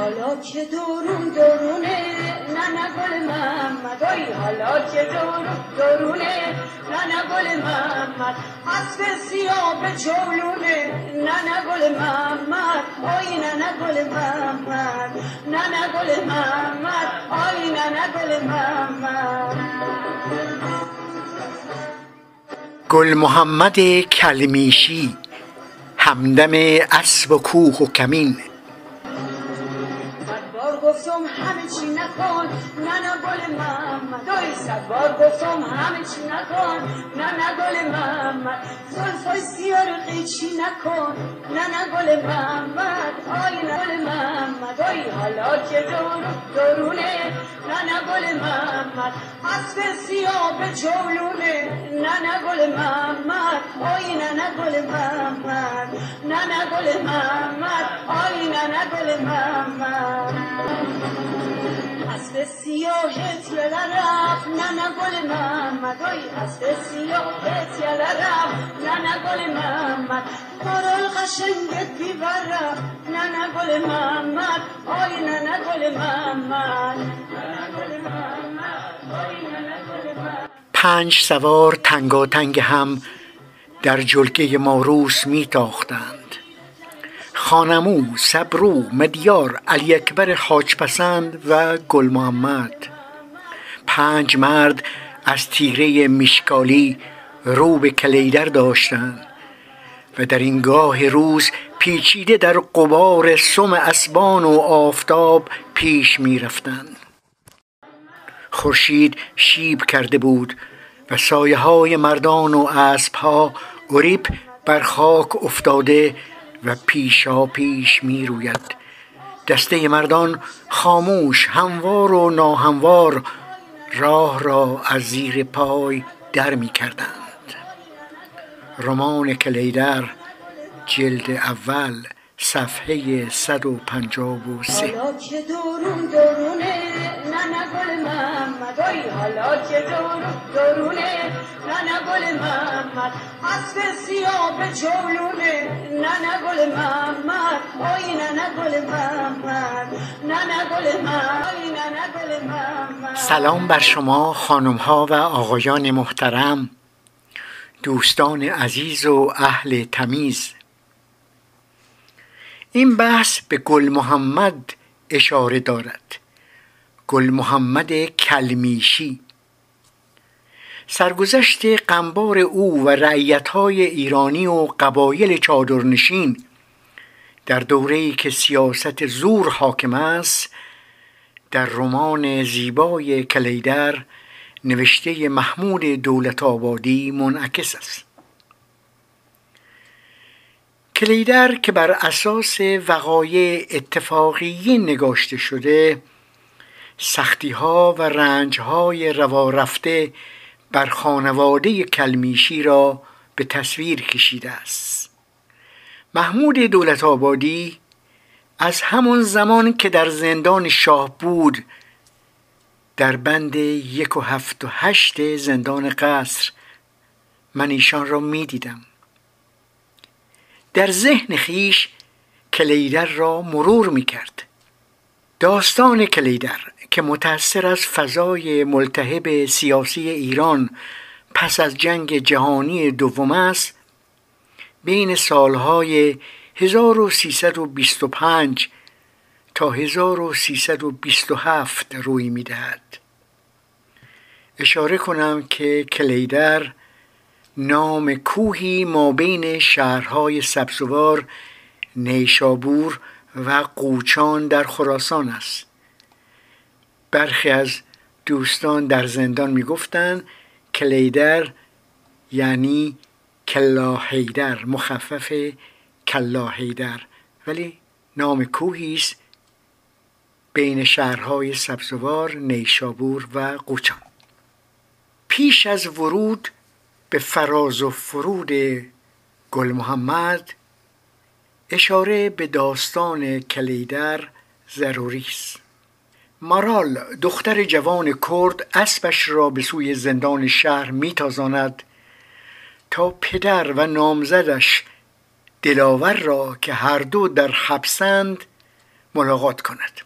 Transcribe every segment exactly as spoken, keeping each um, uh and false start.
حالا که درون درونه ننه گل محمد، آی حالا که درون درونه ننه گل محمد، اسب سیاه به جولونه ننه گل محمد، آی ننه گل محمد، ننه گل محمد، آی ننه گل محمد. گل محمد کلمیشی، همدم اسب و کوه و کمین. صد بار گفتم همه چی نکن ننه گل محمد، آی صد بار گفتم همه چی نکن ننه گل محمد، زلفای سیاه رو قیچی نکن ننه گل محمد، آی ننه گل محمد، آی حالا که درون درونه ننه گل محمد، اسب سیاه به جولونه ننه گل محمد، آی ننه گل محمد، ننه گل محمد، آی ننه گل محمد. اسب سیاهت یله رفت ننه گل محمد، آی اسب سیاهت یله رفت ننه گل محمد، گرال قشنگت بیبر رفت ننه گل محمد، آی ننه گل محمد، ننه گل محمد، آی ننه گل محمد. پنج سوار تنگاتنگ هم در جلگه ماروس می تاختند. خانمو، صبرو، مدیار، علی اکبر حاجپسند و گل محمد. پنج مرد از تیره میشکالی رو به کلیدر داشتند و در این گاه روز پیچیده در غبار سم اسبان و آفتاب پیش می رفتند. خورشید شیب کرده بود و سایه های مردان و اسبها گریب بر خاک افتاده و پیشا پیش می روید. دسته مردان خاموش، هموار و ناهموار راه را از زیر پای در می کردند. رمان کلیدر، جلد اول، صفحه صد و پنجاه و سه. حالا که درون درونه ننه گل محمد، آی حالا که درون درونه ننه گل محمد، اسب سیاه به جولونه ننه گل محمد، آی ننه گل محمد، ننه گل محمد، آی ننه گل محمد. سلام بر شما خانم ها و آقایان محترم، دوستان عزیز و اهل تمیز. این بحث به گل محمد اشاره دارد، گل محمد کلمیشی. سرگذشت غمبار او و رعیت‌های ایرانی و قبایل چادرنشین در دوره‌ای که سیاست زور حاکم است در رمان زیبای کلیدر نوشته محمود دولت‌آبادی منعکس است. کلیدر که بر اساس وقایع اتفاقی نگاشته شده، سختی‌ها و رنج‌های روا رفته بر خانواده کلمیشی را به تصویر کشیده است. محمود دولت‌آبادی از همان زمان که در زندان شاه بود در بند یک و هفت و هشت زندان قصر من ایشان را می دیدم. در ذهن خیش کلیدر را مرور می کرد. داستان کلیدر که متأثر از فضای ملتهب سیاسی ایران پس از جنگ جهانی دوم است، بین سالهای هزار و سیصد و بیست و پنج تا هزار و سیصد و بیست و هفت روی می دهد. اشاره کنم که کلیدر نام کوهی ما بین شهرهای سبزوار، نیشابور و قوچان در خراسان است. برخی از دوستان در زندان می گفتند کلیدر یعنی کلاهیدر، مخفف کلاهیدر، ولی نام کوهی است بین شهرهای سبزوار، نیشابور و قوچان. پیش از ورود به فراز و فرود گل محمد اشاره به داستان کلیدر ضروری است. مارال دختر جوان کرد اسبش را به سوی زندان شهر میتازاند تا پدر و نامزدش دلاور را که هر دو در حبسند ملاقات کند.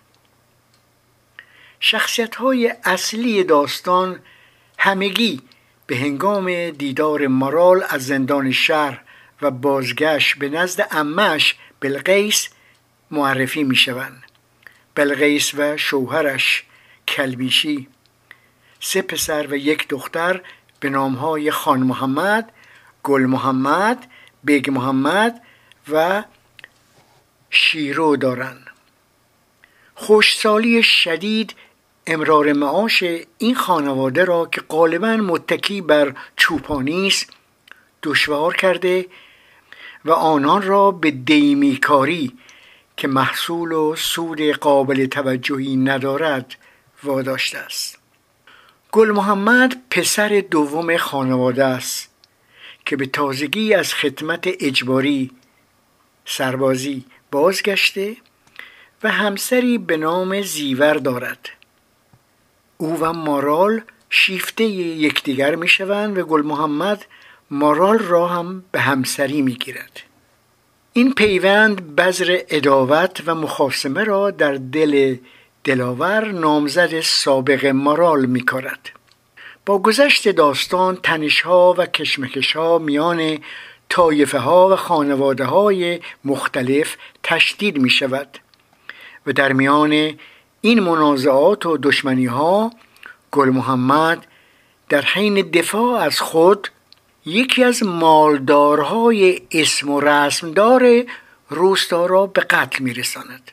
شخصیت‌های اصلی داستان همگی به هنگام دیدار مارال از زندان شهر و بازگشت به نزد عمه‌اش بلقیس معرفی می‌شوند. بلقیس و شوهرش کلبیشی، سه پسر و یک دختر به نام‌های خان محمد، گل محمد، بیگ محمد و شیرو دارند. خوشسالی شدید امرار معاش این خانواده را که غالباً متکی بر چوپانی است دشوار کرده و آنان را به دیمیکاری که محصول و سود قابل توجهی ندارد واداشته است. گل محمد پسر دوم خانواده است که به تازگی از خدمت اجباری سربازی بازگشته و همسری به نام زیور دارد. او و مارال شیفته یکدیگر می شوند و گل محمد مارال را هم به همسری می گیرد. این پیوند بذر عداوت و مخاصمه را در دل دلاور نامزد سابق مارال می کارد. با گذشت داستان تنش‌ها و کشمکش‌ها میان طایفه ها و خانواده های مختلف تشدید می شود و در میان این منازعات و دشمنی ها گل محمد در حین دفاع از خود یکی از مالدارهای اسم و رسمدار روستا را به قتل می رساند.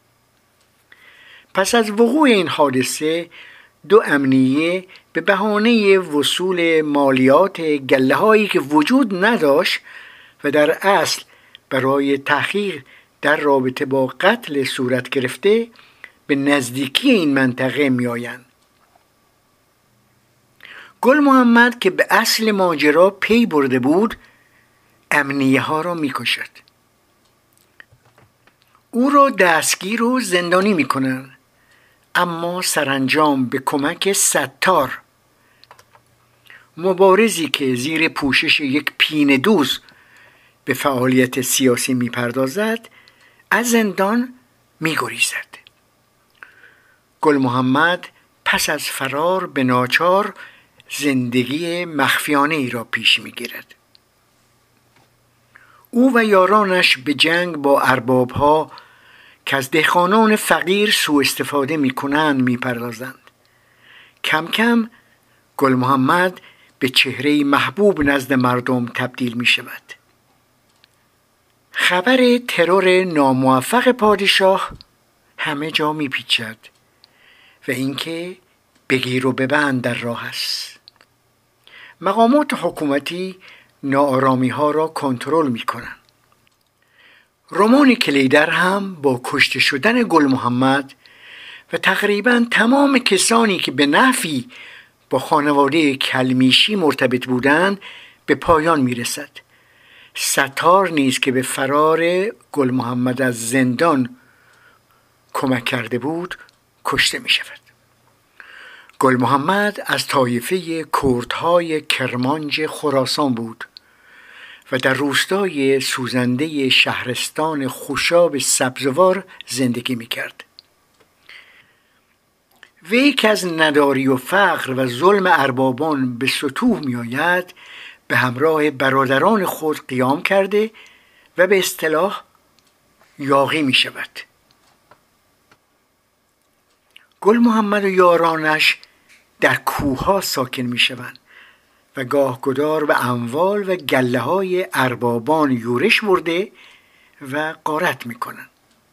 پس از وقوع این حادثه دو امنیه به بهانه وصول مالیات گله هایی که وجود نداشت و در اصل برای تحقیق در رابطه با قتل صورت گرفته به نزدیکی این منطقه می آیند. گل محمد که به اصل ماجرا پی برده بود امنیه ها را می کشد. او را دستگیر و زندانی می کنند، اما سرانجام به کمک ستار، مبارزی که زیر پوشش یک پینه دوز به فعالیت سیاسی می پردازد، از زندان می گریزد. گل محمد پس از فرار به ناچار زندگی مخفیانه ای را پیش می گیرد. او و یارانش به جنگ با اربابها که از دهقانان فقیر سوء استفاده می کنند می پردازند. کم کم گل محمد به چهره محبوب نزد مردم تبدیل می شود. خبر ترور ناموفق پادشاه همه جا می پیچد و اینکه بگیر و ببند در راه است. مقامات حکومتی ناآرامی ها را کنترل می کنند. رمان کلیدر هم با کشته شدن گل محمد و تقریبا تمام کسانی که به نحوی با خانواده کلمیشی مرتبط بودند به پایان می رسد. ستار نیز که به فرار گل محمد از زندان کمک کرده بود کشته می شود. گل محمد از طایفه کردهای کرمانج خراسان بود و در روستای سوزنده شهرستان خوشاب سبزوار زندگی می کرد. وی که از نداری و فقر و ظلم اربابان به سطوح می آید به همراه برادران خود قیام کرده و به اصطلاح یاغی می شود. گل محمد و یارانش در کوه‌ها ساکن می شوند و گاه گدار به اموال و گله های اربابان یورش برده و غارت می کنند.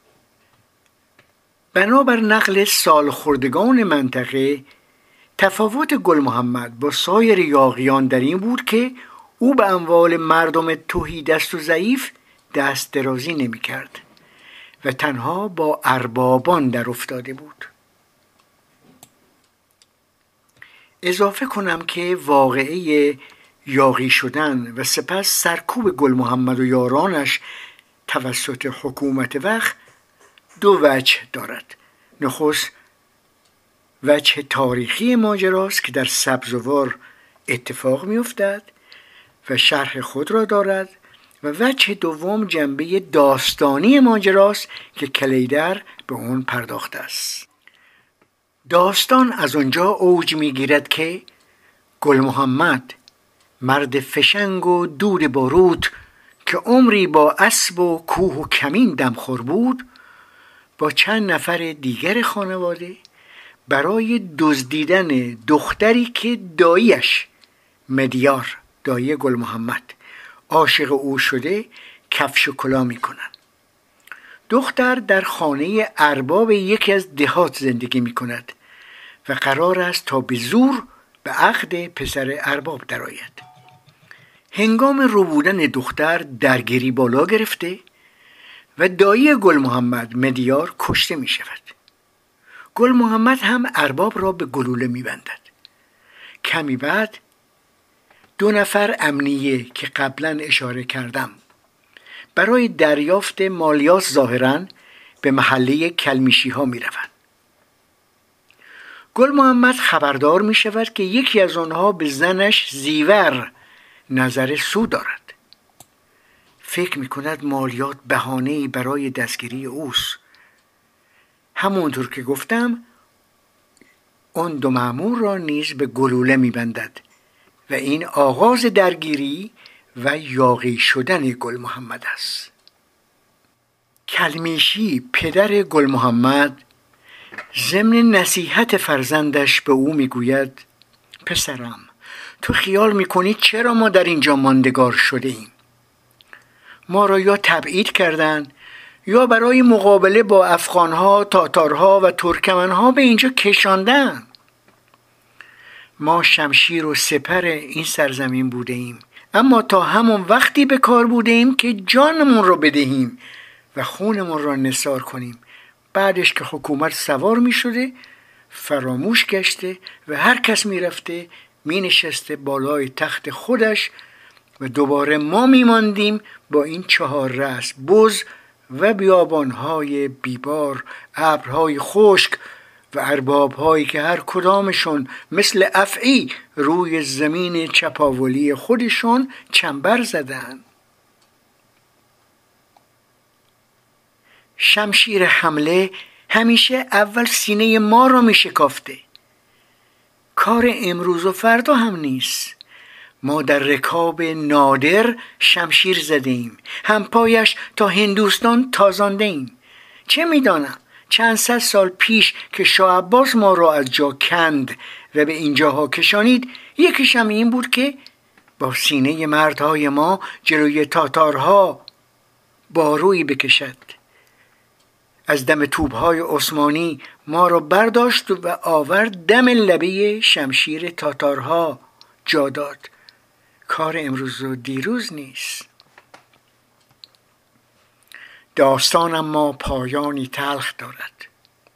بنابر نقل سالخوردگان منطقه تفاوت گل محمد با سایر یاغیان در این بود که او به اموال مردم تهی دست و ضعیف دست درازی نمی کرد و تنها با اربابان در افتاده بود. اضافه کنم که واقعه یاغی شدن و سپس سرکوب گل محمد و یارانش توسط حکومت وقت دو وجه دارد. نخست وجه تاریخی ماجراست که در سبزوار اتفاق می افتد و شرح خود را دارد و وجه دوم جنبه داستانی ماجراست که کلیدر به اون پرداخته است. داستان از آنجا اوج میگیرد که گل محمد، مرد فشنگ و دود باروت که عمری با اسب و کوه و کمین دمخور بود، با چند نفر دیگر خانواده برای دزدیدن دختری که داییش مدیار، دایی گل محمد، عاشق او شده کفش و کلا میکنن. دختر در خانه ارباب یکی از دهات زندگی میکند و قرار است تا به زور به عقد پسر ارباب درآید. هنگام ربودن دختر درگیری بالا گرفته و دایی گل محمد مدیار کشته می شود. گل محمد هم ارباب را به گلوله می بندد. کمی بعد دو نفر امنیه که قبلا اشاره کردم برای دریافت مالیات ظاهراً به محله کلمیشی ها می روند. گل محمد خبردار می شود که یکی از آنها به زنش زیور نظر سو دارد. فکر می کند مالیات بهانه‌ای برای دستگیری اوست. همونطور که گفتم اون دو مأمور را نیز به گلوله می بندد و این آغاز درگیری و یاغی شدن گل محمد است. کلمیشی پدر گل محمد ضمن نصیحت فرزندش به او میگوید پسرم، تو خیال میکنی چرا ما در اینجا ماندگار شده ایم؟ ما را یا تبعید کردند یا برای مقابله با افغانها، تاتارها و ترکمنها به اینجا کشاندن. ما شمشیر و سپر این سرزمین بوده ایم، اما تا همون وقتی به کار بوده ایم که جانمون را بدهیم و خونمون را نثار کنیم. بعدش که حکومت سوار می شده فراموش گشته و هر کس می رفته می نشسته بالای تخت خودش و دوباره ما می ماندیم با این چهار رأس بز و بیابانهای بیبار، ابرهای خشک و اربابهایی که هر کدامشون مثل افعی روی زمین چپاولی خودشون چنبر زدن. شمشیر حمله همیشه اول سینه ما را می شکافته. کار امروز و فردا هم نیست. ما در رکاب نادر شمشیر زدیم، هم پایش تا هندوستان تازانده ایم. چه می دانم چند صد سال پیش که شاه عباس ما را از جا کند و به اینجاها کشانید، یکیش هم این بود که با سینه مردهای ما جلوی تاتارها بارویی بکشد. از دم توپهای عثمانی ما را برداشت و آورد دم لبه شمشیر تاتارها جا داد. کار امروز و دیروز نیست. داستان اما پایانی تلخ دارد.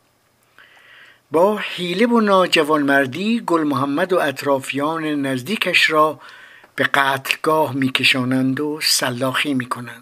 با حیله و ناجوانمردی گل محمد و اطرافیان نزدیکش را به قتلگاه میکشانند و سلاخی میکنند.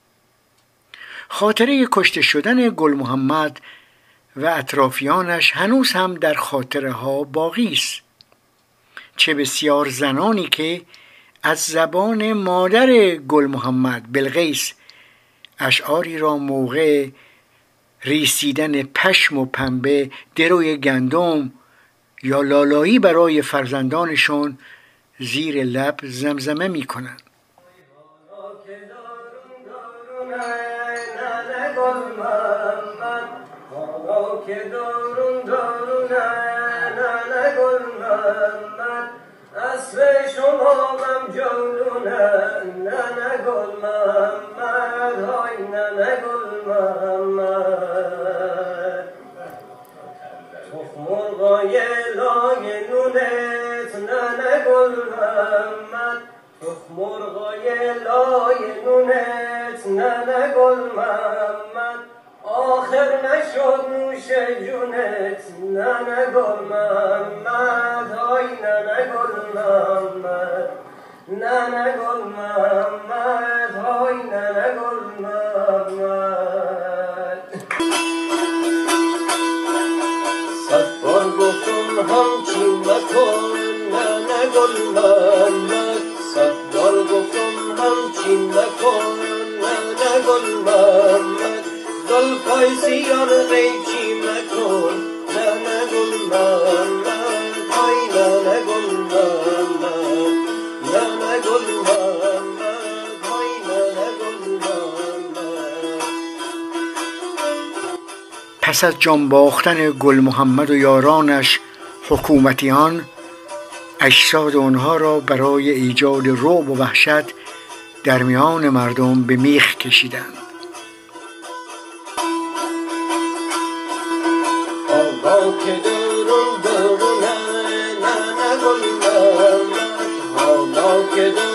خاطره کشته شدن گل محمد و اطرافیانش هنوز هم در خاطره ها باقی است. چه بسیار زنانی که از زبان مادر گل محمد بلقیس اشعاری را موقع ریسیدن پشم و پنبه، دروی گندم یا لالایی برای فرزندانشون زیر لب زمزمه می کنند. مرغای لای نونت ننه گل محمد، آخر نشد نوش جونت ننه گل محمد، های ننه گل محمد، ننه گل محمد، های ننه گل محمد. صد بار گفتم همچین مکن ننه گل محمد، صد بار گفتم همچین نکن ننه گل محمد، زلفای سیاه محمد های ننه گل محمد ننه گل محمد های ننه گل محمد. پس از جان باختن گل محمد و یارانش حکومتیان اجساد آنها را برای ایجاد رعب و وحشت در میان مردم به میخ کشیدند. حالا که درون درونه ننه گل محمد حالا که